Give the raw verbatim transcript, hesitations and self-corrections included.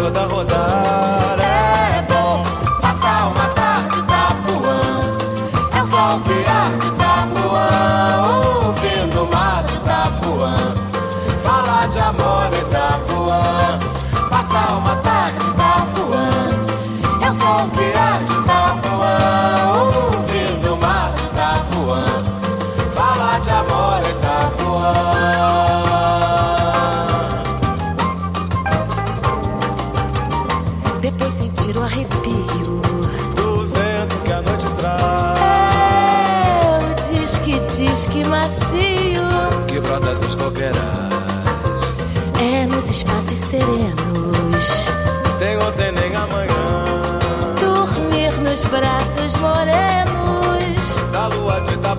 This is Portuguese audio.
toda rodar. É bom passar uma tarde Itapuã. É o sol que arde Itapuã, ouvindo o mar de Itapuã. Falar de amor em Itapuã. Passar uma tarde Itapuã. É o sol que arde Itapuã, ouvindo o mar de Itapuã. Falar de amor em Itapuã. Depois sentir o arrepio Do vento que a noite traz. é o disque, disque macio Que brota dos coqueirais. é nos espaços serenos. Sem ontem nem amanhã. Dormir nos braços morenos Da lua de Itapuã.